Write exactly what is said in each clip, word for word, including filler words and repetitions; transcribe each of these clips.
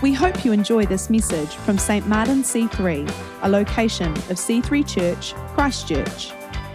We hope you enjoy this message from Saint Martin C three, a location of C three Church, Christchurch.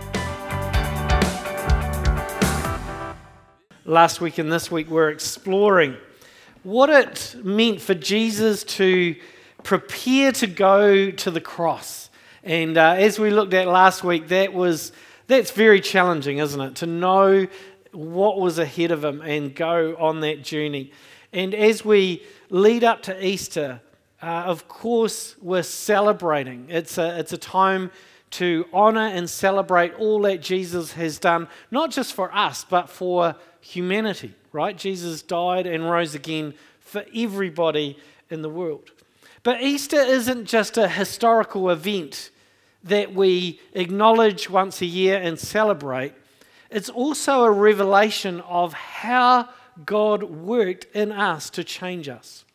Last week and this week we're exploring what it meant for Jesus to prepare to go to the cross. And uh, as we looked at last week, that was that's very challenging, isn't it? To know what was ahead of him and go on that journey. And as we lead up to Easter, uh, of course, we're celebrating. It's a, it's a time to honour and celebrate all that Jesus has done, not just for us, but for humanity, right? Jesus died and rose again for everybody in the world. But Easter isn't just a historical event that we acknowledge once a year and celebrate. It's also a revelation of how God worked in us to change us.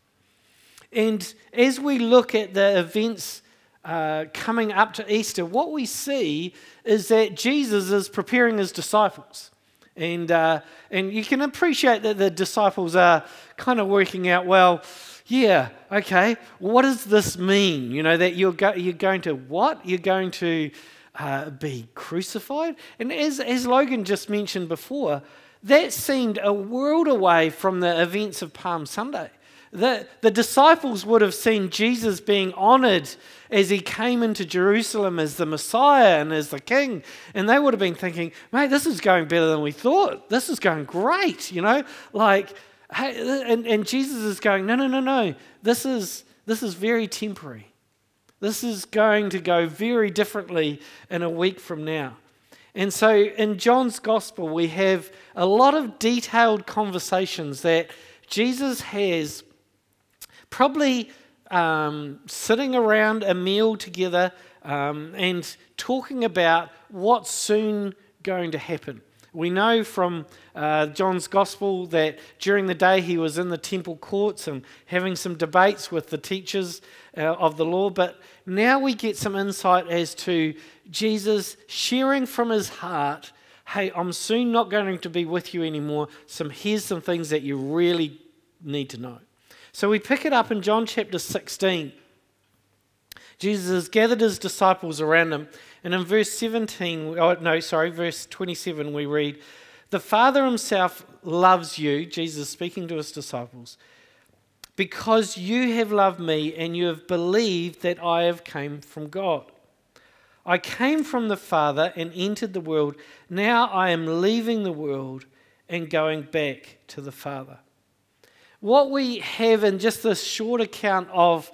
And as we look at the events uh, coming up to Easter, what we see is that Jesus is preparing his disciples. And uh, and you can appreciate that the disciples are kind of working out, well, yeah, okay, what does this mean? You know, that you're, go- you're going to what? You're going to uh, be crucified? And as, as Logan just mentioned before, that seemed a world away from the events of Palm Sunday. The, the disciples would have seen Jesus being honoured as he came into Jerusalem as the Messiah and as the King. And they would have been thinking, mate, this is going better than we thought. This is going great, you know? Like, hey, and, and Jesus is going, no, no, no, no. This is, this is very temporary. This is going to go very differently in a week from now. And so in John's Gospel, we have a lot of detailed conversations that Jesus has probably um, sitting around a meal together um, and talking about what's soon going to happen. We know from uh, John's Gospel that during the day he was in the temple courts and having some debates with the teachers uh, of the law, but now we get some insight as to Jesus sharing from his heart, hey, I'm soon not going to be with you anymore, so here's some things that you really need to know. So we pick it up in John chapter sixteen. Jesus has gathered his disciples around him, and in verse seventeen, oh no, sorry, verse twenty-seven we read, the Father himself loves you, Jesus speaking to his disciples, because you have loved me and you have believed that I have come from God. I came from the Father and entered the world. Now I am leaving the world and going back to the Father. What we have in just this short account of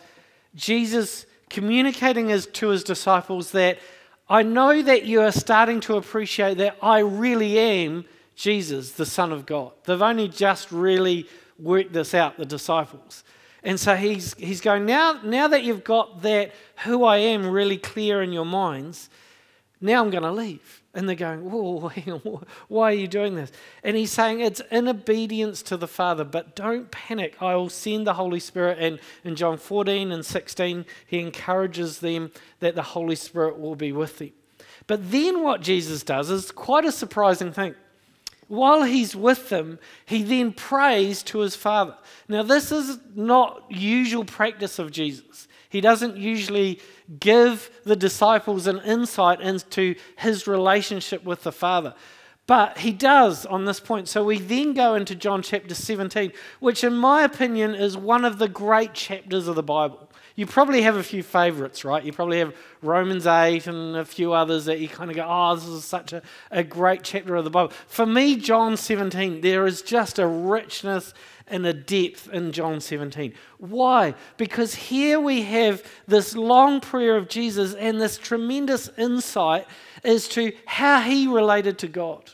Jesus communicating as to his disciples that I know that you are starting to appreciate that I really am Jesus, the Son of God. They've only just really worked this out, the disciples. And so he's he's going, now, now that you've got that who I am really clear in your minds, now I'm going to leave. And they're going, whoa, hang on, why are you doing this? And he's saying it's in obedience to the Father, but don't panic. I will send the Holy Spirit. And in John fourteen and sixteen, he encourages them that the Holy Spirit will be with them. But then what Jesus does is quite a surprising thing. While he's with them, he then prays to his Father. Now, this is not usual practice of Jesus. He doesn't usually give the disciples an insight into his relationship with the Father. But he does on this point. So we then go into John chapter seventeen, which in my opinion is one of the great chapters of the Bible. You probably have a few favourites, right? You probably have Romans eight and a few others that you kind of go, oh, this is such a, a great chapter of the Bible. For me, John seventeen, there is just a richness and a depth in John seventeen. Why? Because here we have this long prayer of Jesus and this tremendous insight as to how he related to God.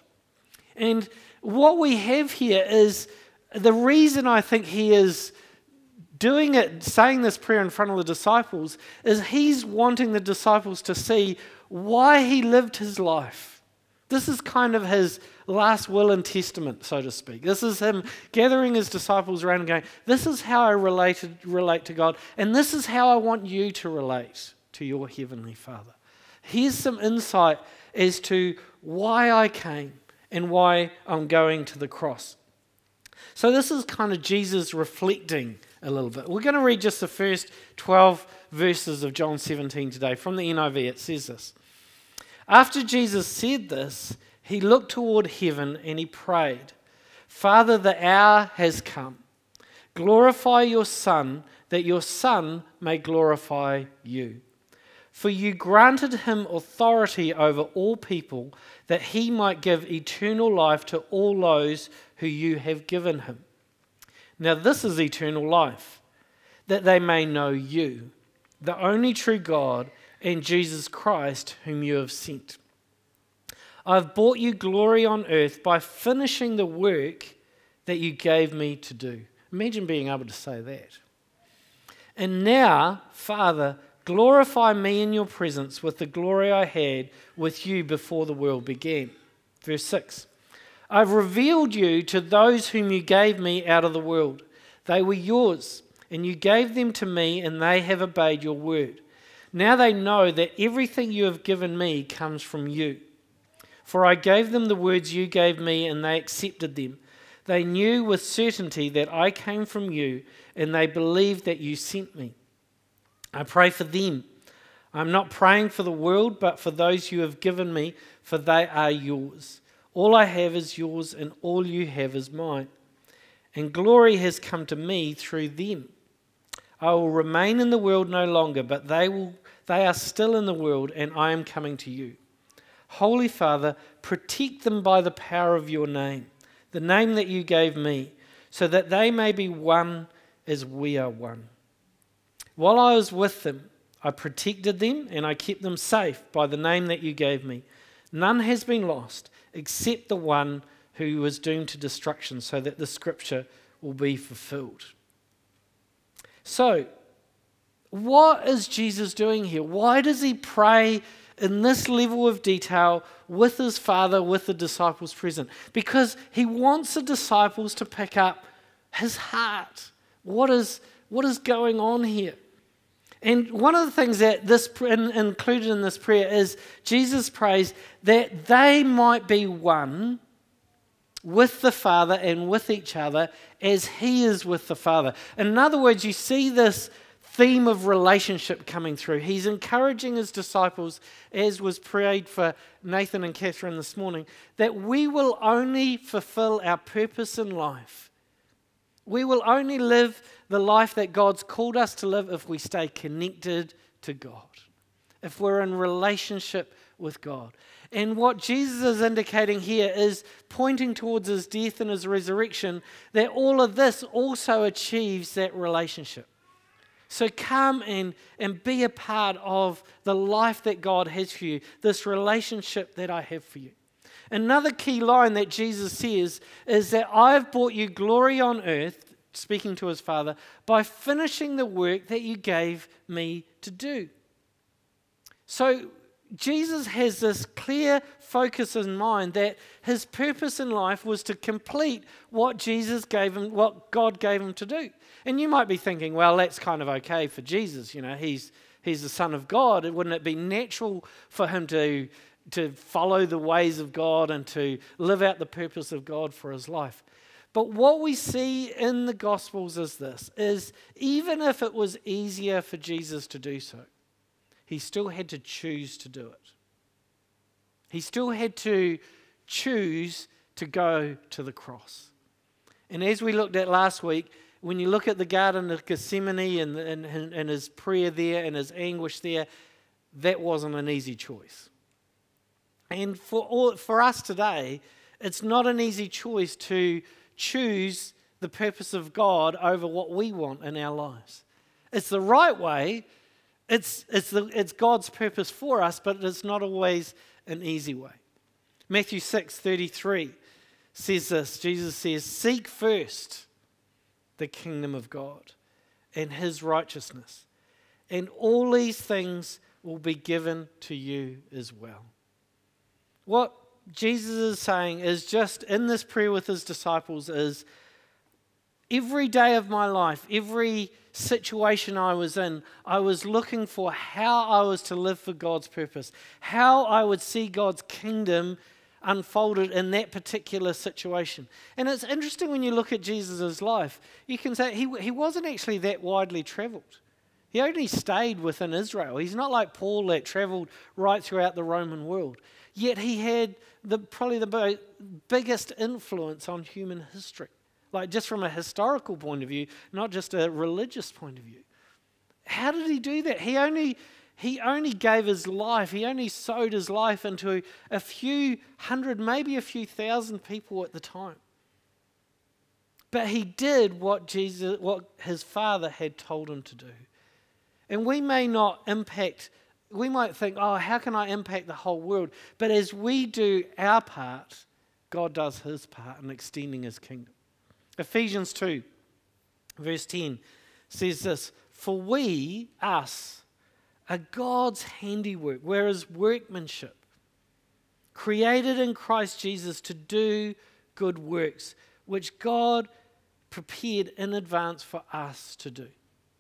And what we have here is the reason I think he is doing it, saying this prayer in front of the disciples, is he's wanting the disciples to see why he lived his life. This is kind of his last will and testament, so to speak. This is him gathering his disciples around and going, this is how I related, relate to God, and this is how I want you to relate to your heavenly Father. Here's some insight as to why I came and why I'm going to the cross. So this is kind of Jesus reflecting a little bit. We're going to read just the first twelve verses of John seventeen today. From the N I V, it says this. After Jesus said this, he looked toward heaven and he prayed, Father, the hour has come. Glorify your Son, that your Son may glorify you. For you granted him authority over all people, that he might give eternal life to all those who you have given him. Now this is eternal life, that they may know you, the only true God, and Jesus Christ, whom you have sent. I have brought you glory on earth by finishing the work that you gave me to do. Imagine being able to say that. And now, Father, glorify me in your presence with the glory I had with you before the world began. Verse six. I've revealed you to those whom you gave me out of the world. They were yours, and you gave them to me, and they have obeyed your word. Now they know that everything you have given me comes from you. For I gave them the words you gave me, and they accepted them. They knew with certainty that I came from you, and they believed that you sent me. I pray for them. I'm not praying for the world, but for those you have given me, for they are yours. All I have is yours, and all you have is mine. And glory has come to me through them. I will remain in the world no longer, but they will they are still in the world, and I am coming to you. Holy Father, protect them by the power of your name, the name that you gave me, so that they may be one as we are one. While I was with them, I protected them, and I kept them safe by the name that you gave me. None has been lost, except the one who was doomed to destruction, so that the scripture will be fulfilled. So, what is Jesus doing here? Why does he pray in this level of detail with his Father, with the disciples present? Because he wants the disciples to pick up his heart. What is, what is going on here? And one of the things that this in, included in this prayer is Jesus prays that they might be one with the Father and with each other as he is with the Father. In other words, you see this theme of relationship coming through. He's encouraging his disciples, as was prayed for Nathan and Catherine this morning, that we will only fulfill our purpose in life. We will only live the life that God's called us to live if we stay connected to God, if we're in relationship with God. And what Jesus is indicating here is pointing towards his death and his resurrection, that all of this also achieves that relationship. So come and, and be a part of the life that God has for you, this relationship that I have for you. Another key line that Jesus says is that I have brought you glory on earth, speaking to his Father, by finishing the work that you gave me to do. So Jesus has this clear focus in mind that his purpose in life was to complete what Jesus gave him, what God gave him to do. And you might be thinking, well, that's kind of okay for Jesus. You know, he's he's the Son of God. Wouldn't it be natural for him to to follow the ways of God and to live out the purpose of God for his life? But what we see in the Gospels is this, is even if it was easier for Jesus to do so, he still had to choose to do it. He still had to choose to go to the cross. And as we looked at last week, when you look at the Garden of Gethsemane and, and, and his prayer there and his anguish there, that wasn't an easy choice. And for all, for us today, it's not an easy choice to choose the purpose of God over what we want in our lives. It's the right way. It's, it's, the, it's God's purpose for us, but it's not always an easy way. Matthew six thirty-three says this. Jesus says, seek first the kingdom of God and his righteousness, and all these things will be given to you as well. What Jesus is saying is just in this prayer with his disciples is every day of my life, every situation I was in, I was looking for how I was to live for God's purpose, how I would see God's kingdom unfolded in that particular situation. And it's interesting when you look at Jesus' life, you can say he, he wasn't actually that widely travelled. He only stayed within Israel. He's not like Paul that travelled right throughout the Roman world. Yet he had the, probably the bo- biggest influence on human history. Like just from a historical point of view, not just a religious point of view. How did he do that? He only... He only gave his life, he only sowed his life into a few hundred, maybe a few thousand people at the time. But he did what Jesus, what his Father had told him to do. And we may not impact, we might think, oh, how can I impact the whole world? But as we do our part, God does his part in extending his kingdom. Ephesians two, verse ten says this, for we, us, are God's handiwork, we're his workmanship, created in Christ Jesus to do good works, which God prepared in advance for us to do.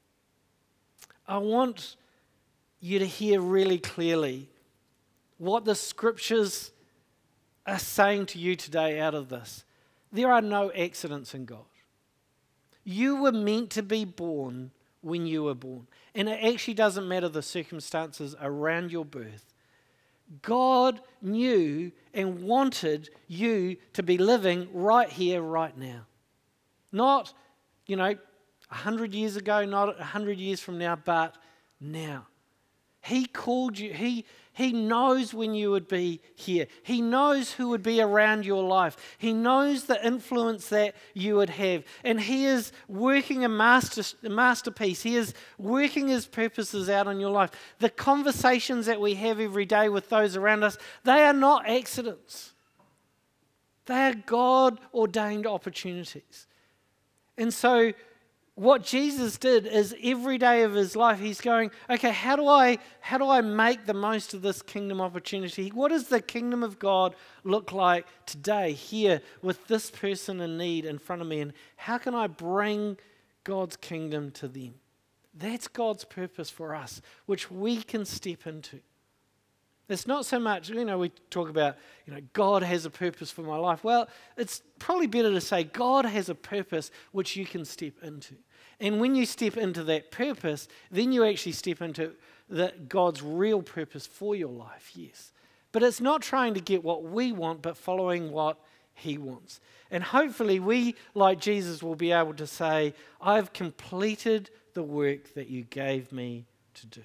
I want you to hear really clearly what the scriptures are saying to you today out of this. There are no accidents in God. You were meant to be born when you were born. And it actually doesn't matter the circumstances around your birth. God knew and wanted you to be living right here, right now. Not, you know, a hundred years ago, not a hundred years from now, but now. He called you, he, he knows when you would be here. He knows who would be around your life. He knows the influence that you would have. And he is working a, master, a masterpiece. He is working his purposes out on your life. The conversations that we have every day with those around us, they are not accidents. They are God-ordained opportunities. And so what Jesus did is every day of his life, he's going, okay, how do I how do I make the most of this kingdom opportunity? What does the kingdom of God look like today, here, with this person in need in front of me? And how can I bring God's kingdom to them? That's God's purpose for us, which we can step into. It's not so much, you know, we talk about, you know, God has a purpose for my life. Well, it's probably better to say God has a purpose which you can step into. And when you step into that purpose, then you actually step into the, God's real purpose for your life, yes. But it's not trying to get what we want, but following what he wants. And hopefully we, like Jesus, will be able to say, I've completed the work that you gave me to do.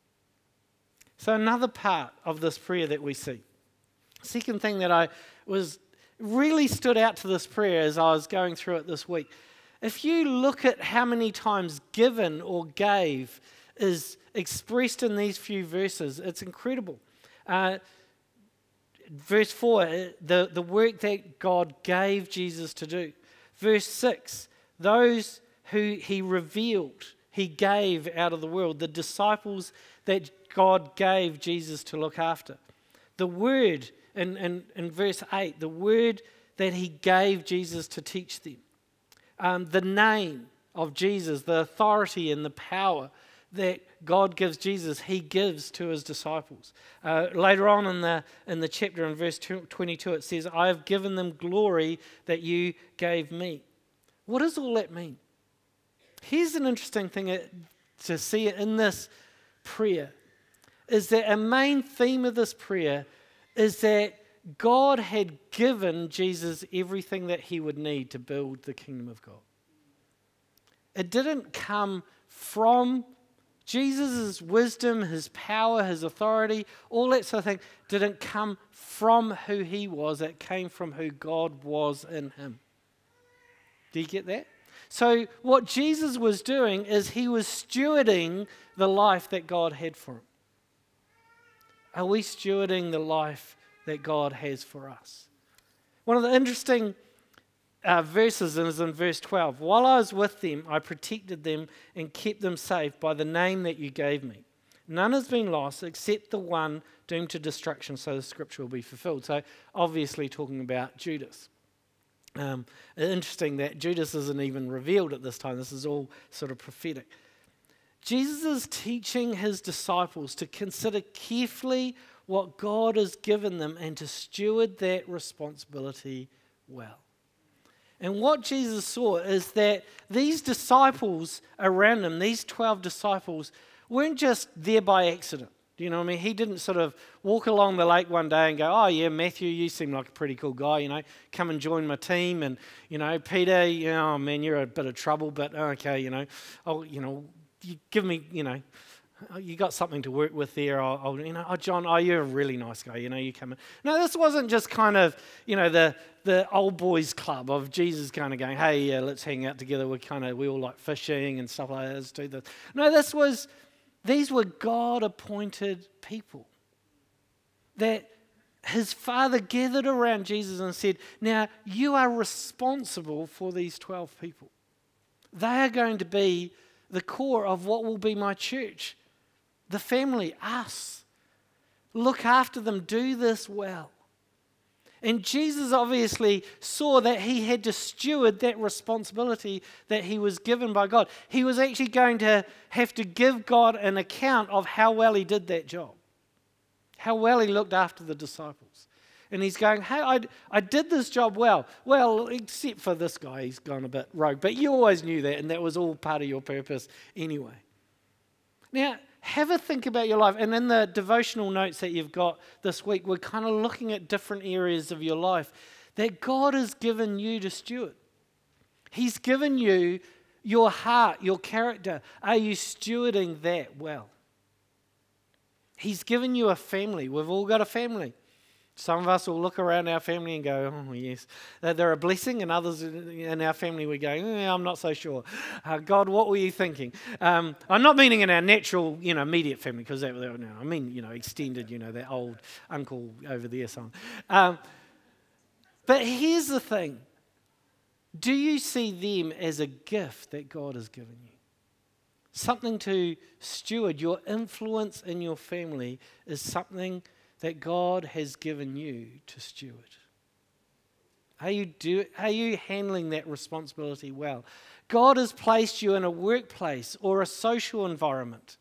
So another part of this prayer that we see. Second thing that I was really stood out to this prayer as I was going through it this week. If you look at how many times given or gave is expressed in these few verses, it's incredible. Uh, verse four, the, the work that God gave Jesus to do. Verse six, those who he revealed, he gave out of the world, the disciples that God gave Jesus to look after. The word in, in, in verse eight, the word that he gave Jesus to teach them. Um, the name of Jesus, the authority and the power that God gives Jesus, he gives to his disciples. Uh, later on in the in the chapter, in verse twenty-two, it says, I have given them glory that you gave me. What does all that mean? Here's an interesting thing to see in this prayer, is that a main theme of this prayer is that God had given Jesus everything that he would need to build the kingdom of God. It didn't come from Jesus' wisdom, his power, his authority, all that sort of thing didn't come from who he was. It came from who God was in him. Do you get that? So what Jesus was doing is he was stewarding the life that God had for him. Are we stewarding the life that God has for us? One of the interesting uh, verses is in verse twelve. While I was with them, I protected them and kept them safe by the name that you gave me. None has been lost except the one doomed to destruction, so the scripture will be fulfilled. So obviously talking about Judas. Um, interesting that Judas isn't even revealed at this time. This is all sort of prophetic. Jesus is teaching his disciples to consider carefully what God has given them and to steward that responsibility well. And what Jesus saw is that these disciples around him, these twelve disciples, weren't just there by accident. Do you know what I mean? He didn't sort of walk along the lake one day and go, oh yeah, Matthew, you seem like a pretty cool guy, you know, come and join my team. And, you know, Peter, you know, oh man, you're a bit of trouble, but okay, you know, oh, you know, you give me, you know, you got something to work with there. I'll, I'll, you know, oh John, oh you're a really nice guy. You know, you come in. No, this wasn't just kind of, you know, the the old boys club of Jesus kind of going, hey, yeah, let's hang out together. We kind of we all like fishing and stuff like that. Let's do this. No, this was, these were God-appointed people that his Father gathered around Jesus and said, now you are responsible for these twelve people. They are going to be the core of what will be my church. The family, us. Look after them, do this well. And Jesus obviously saw that he had to steward that responsibility that he was given by God. He was actually going to have to give God an account of how well he did that job, how well he looked after the disciples. And he's going, hey, I, I did this job well. Well, except for this guy, he's gone a bit rogue. But you always knew that, and that was all part of your purpose anyway. Now, have a think about your life. And in the devotional notes that you've got this week, we're kind of looking at different areas of your life that God has given you to steward. He's given you your heart, your character. Are you stewarding that well? He's given you a family. We've all got a family. Some of us will look around our family and go, oh, yes, they're a blessing, and others in our family we go, eh, I'm not so sure. Uh, God, what were you thinking? Um, I'm not meaning in our natural, you know, immediate family, because that, that, no, I mean, you know, extended, you know, that old uncle over there, so on. Um, but here's the thing. Do you see them as a gift that God has given you? Something to steward. Your influence in your family is something that God has given you to steward. Are you, do, are you handling that responsibility well? God has placed you in a workplace or a social environment.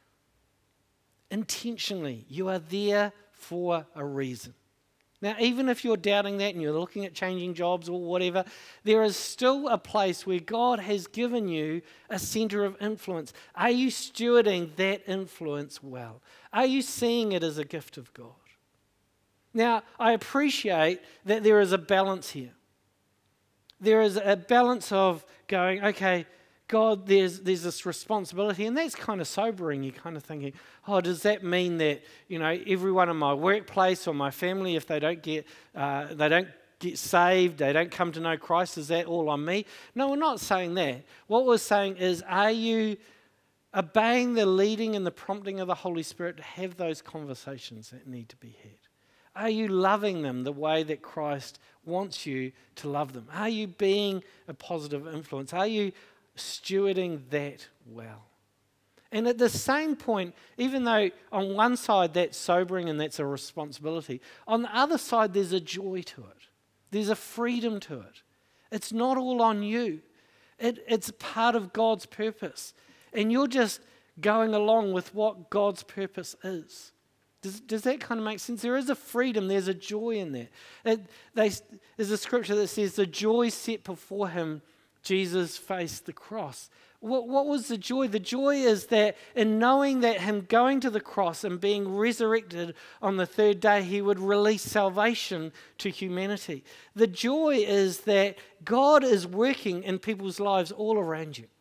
Intentionally, you are there for a reason. Now, even if you're doubting that and you're looking at changing jobs or whatever, there is still a place where God has given you a center of influence. Are you stewarding that influence well? Are you seeing it as a gift of God? Now, I appreciate that there is a balance here. There is a balance of going, okay, God, there's there's this responsibility, and that's kind of sobering. You're kind of thinking, oh, does that mean that, you know, everyone in my workplace or my family, if they don't get uh, they don't get saved, they don't come to know Christ, is that all on me? No, we're not saying that. What we're saying is, are you obeying the leading and the prompting of the Holy Spirit to have those conversations that need to be had? Are you loving them the way that Christ wants you to love them? Are you being a positive influence? Are you stewarding that well? And at the same point, even though on one side that's sobering and that's a responsibility, on the other side there's a joy to it. There's a freedom to it. It's not all on you. It, it's part of God's purpose. And you're just going along with what God's purpose is. Does, does that kind of make sense? There is a freedom, there's a joy in that. It, they, there's a scripture that says, the joy set before him, Jesus faced the cross. What, what was the joy? The joy is that in knowing that him going to the cross and being resurrected on the third day, he would release salvation to humanity. The joy is that God is working in people's lives all around you.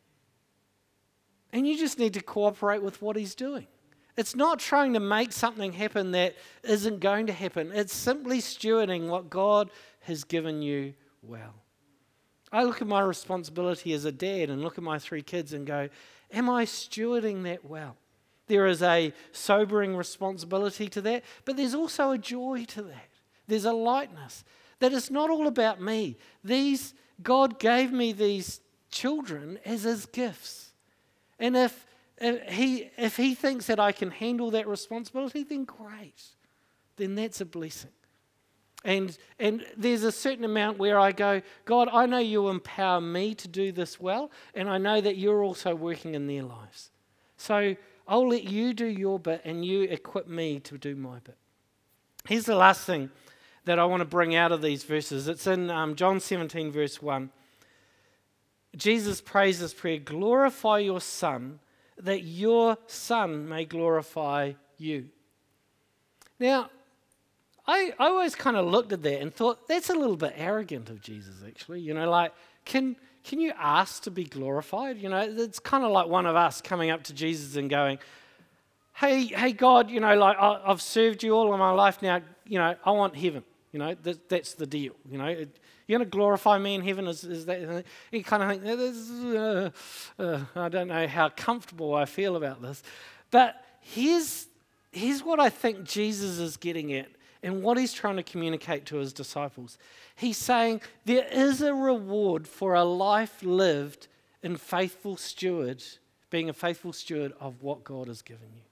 And you just need to cooperate with what he's doing. It's not trying to make something happen that isn't going to happen. It's simply stewarding what God has given you well. I look at my responsibility as a dad and look at my three kids and go, am I stewarding that well? There is a sobering responsibility to that, but there's also a joy to that. There's a lightness that it's not all about me. These, God gave me these children as his gifts. And if If he, if he thinks that I can handle that responsibility, then great. Then that's a blessing. And, and there's a certain amount where I go, God, I know you empower me to do this well, and I know that you're also working in their lives. So I'll let you do your bit and you equip me to do my bit. Here's the last thing that I want to bring out of these verses. It's in um, John seventeen, verse one. Jesus prays this prayer, glorify your Son, that your Son may glorify you. Now, I, I always kind of looked at that and thought, that's a little bit arrogant of Jesus, actually. You know, like, can can you ask to be glorified? You know, it's kind of like one of us coming up to Jesus and going, hey, hey God, you know, like, I, I've served you all of my life now, you know, I want heaven. You know, that, that's the deal. You know, it, you're going to glorify me in heaven? Is, is that? You kind of think, this is, uh, uh, I don't know how comfortable I feel about this. But here's, here's what I think Jesus is getting at and what he's trying to communicate to his disciples. He's saying there is a reward for a life lived in faithful steward, being a faithful steward of what God has given you.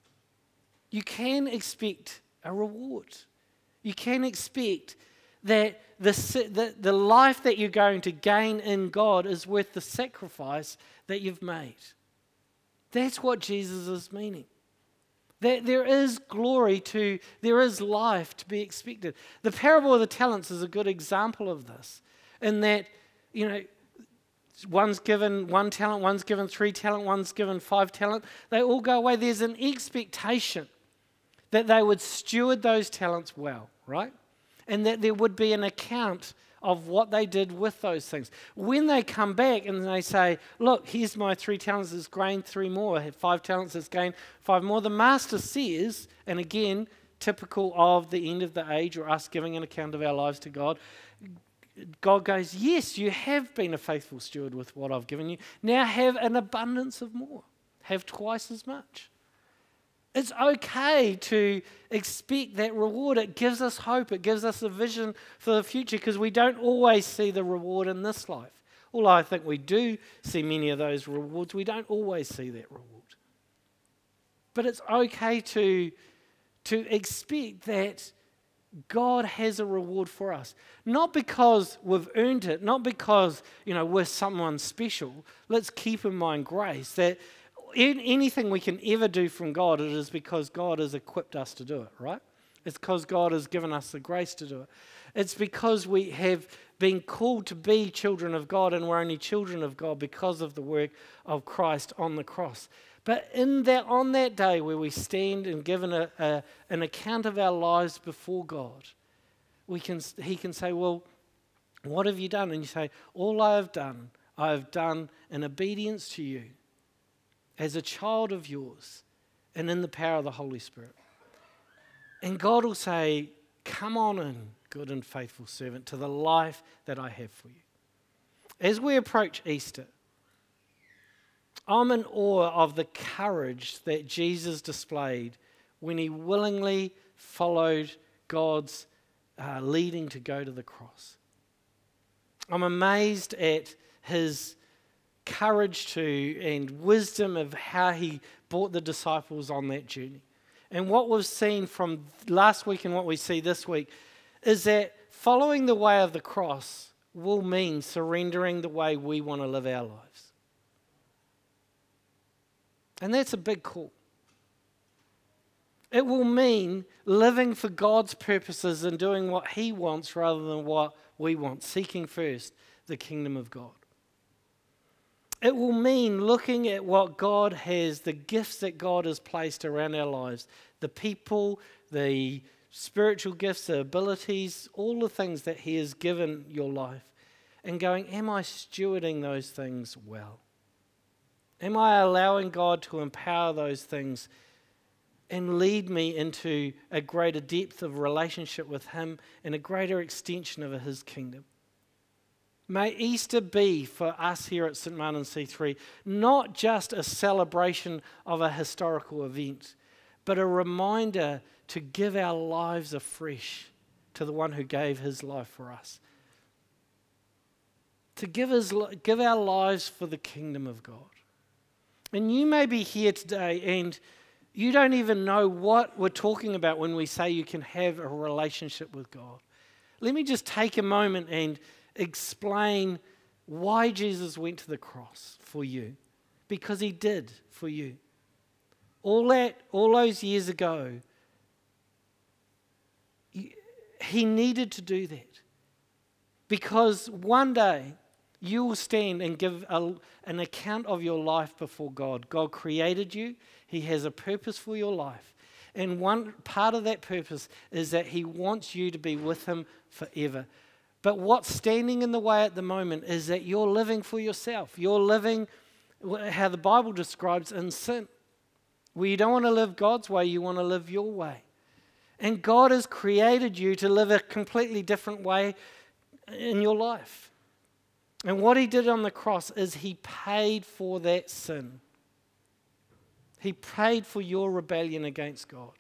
You can expect a reward. You can expect that the, the, the life that you're going to gain in God is worth the sacrifice that you've made. That's what Jesus is meaning. That there is glory to, there is life to be expected. The parable of the talents is a good example of this, in that, you know, one's given one talent, one's given three talent, one's given five talent. They all go away. There's an expectation that they would steward those talents well, right? And that there would be an account of what they did with those things. When they come back and they say, look, here's my three talents, it's gained three more, five talents, it's gained five more, the master says, and again, typical of the end of the age or us giving an account of our lives to God, God goes, yes, you have been a faithful steward with what I've given you. Now have an abundance of more. Have twice as much. It's okay to expect that reward. It gives us hope. It gives us a vision for the future because we don't always see the reward in this life. Although I think we do see many of those rewards, we don't always see that reward. But it's okay to, to expect that God has a reward for us. Not because we've earned it, not because, you know, we're someone special. Let's keep in mind grace, that anything we can ever do from God, it is because God has equipped us to do it, right? It's because God has given us the grace to do it. It's because we have been called to be children of God, and we're only children of God because of the work of Christ on the cross. But in that, on that day where we stand and given a, a, an account of our lives before God, we can, He can say, well, what have you done? And you say, all I have done, I have done in obedience to you, as a child of yours, and in the power of the Holy Spirit. And God will say, come on in, good and faithful servant, to the life that I have for you. As we approach Easter, I'm in awe of the courage that Jesus displayed when he willingly followed God's uh, leading to go to the cross. I'm amazed at his courage to and wisdom of how he brought the disciples on that journey. And what we've seen from last week and what we see this week is that following the way of the cross will mean surrendering the way we want to live our lives. And that's a big call. It will mean living for God's purposes and doing what he wants rather than what we want, seeking first the kingdom of God. It will mean looking at what God has, the gifts that God has placed around our lives, the people, the spiritual gifts, the abilities, all the things that he has given your life, and going, am I stewarding those things well? Am I allowing God to empower those things and lead me into a greater depth of relationship with him and a greater extension of his kingdom? May Easter be for us here at Saint Martin C three not just a celebration of a historical event, but a reminder to give our lives afresh to the one who gave his life for us. To give, his, give our lives for the kingdom of God. And you may be here today and you don't even know what we're talking about when we say you can have a relationship with God. Let me just take a moment and explain why Jesus went to the cross for you. Because he did for you. all that, all those years ago, he needed to do that. Because one day, you will stand and give a, an account of your life before God. God created you. He has a purpose for your life. And one part of that purpose is that he wants you to be with him forever. But what's standing in the way at the moment is that you're living for yourself. You're living how the Bible describes in sin. Where you don't want to live God's way, you want to live your way. And God has created you to live a completely different way in your life. And what he did on the cross is he paid for that sin. He paid for your rebellion against God.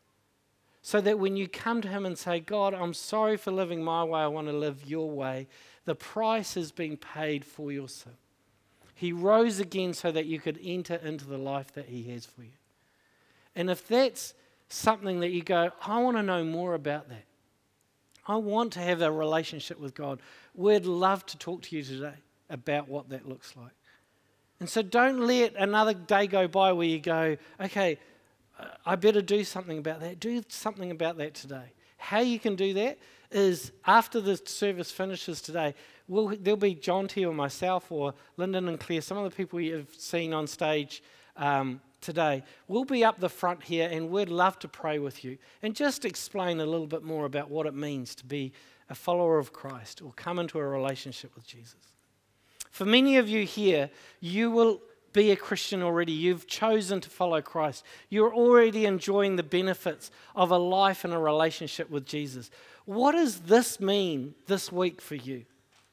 So that when you come to him and say, God, I'm sorry for living my way, I want to live your way, the price has been paid for your sin. He rose again so that you could enter into the life that he has for you. And if that's something that you go, I want to know more about that. I want to have a relationship with God. We'd love to talk to you today about what that looks like. And so don't let another day go by where you go, okay, I better do something about that. Do something about that today. How you can do that is after the service finishes today, we'll, there'll be John T or myself or Lyndon and Claire, some of the people you've seen on stage um, today. We'll be up the front here and we'd love to pray with you and just explain a little bit more about what it means to be a follower of Christ or come into a relationship with Jesus. For many of you here, you will be a Christian already. You've chosen to follow Christ. You're already enjoying the benefits of a life and a relationship with Jesus. What does this mean this week for you?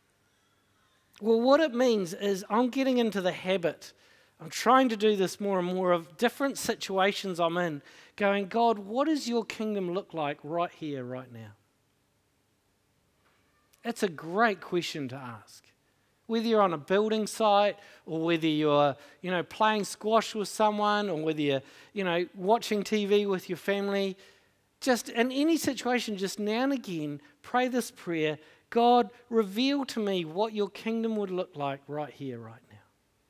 Well, what it means is I'm getting into the habit, I'm trying to do this more and more, of different situations I'm in, going, God, what does your kingdom look like right here, right now? It's a great question to ask. Whether you're on a building site or whether you're, you know, playing squash with someone or whether you're, you know, watching T V with your family, just in any situation, just now and again, pray this prayer, God, reveal to me what your kingdom would look like right here, right now.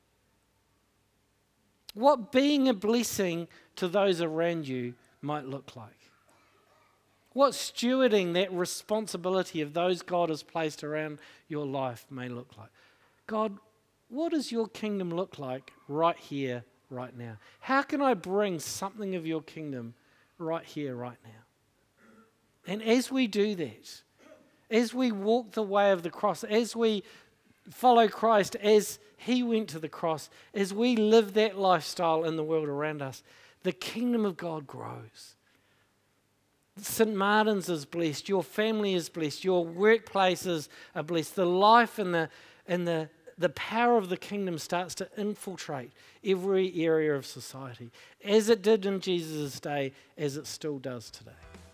What being a blessing to those around you might look like. What stewarding that responsibility of those God has placed around your life may look like. God, what does your kingdom look like right here, right now? How can I bring something of your kingdom right here, right now? And as we do that, as we walk the way of the cross, as we follow Christ, as he went to the cross, as we live that lifestyle in the world around us, the kingdom of God grows. Saint Martin's is blessed, your family is blessed, your workplaces are blessed, the life and the and the, the power of the kingdom starts to infiltrate every area of society, as it did in Jesus' day, as it still does today.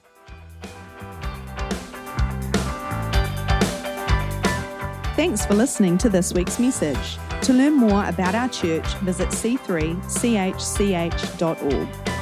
Thanks for listening to this week's message. To learn more about our church, visit c three c h c h dot org.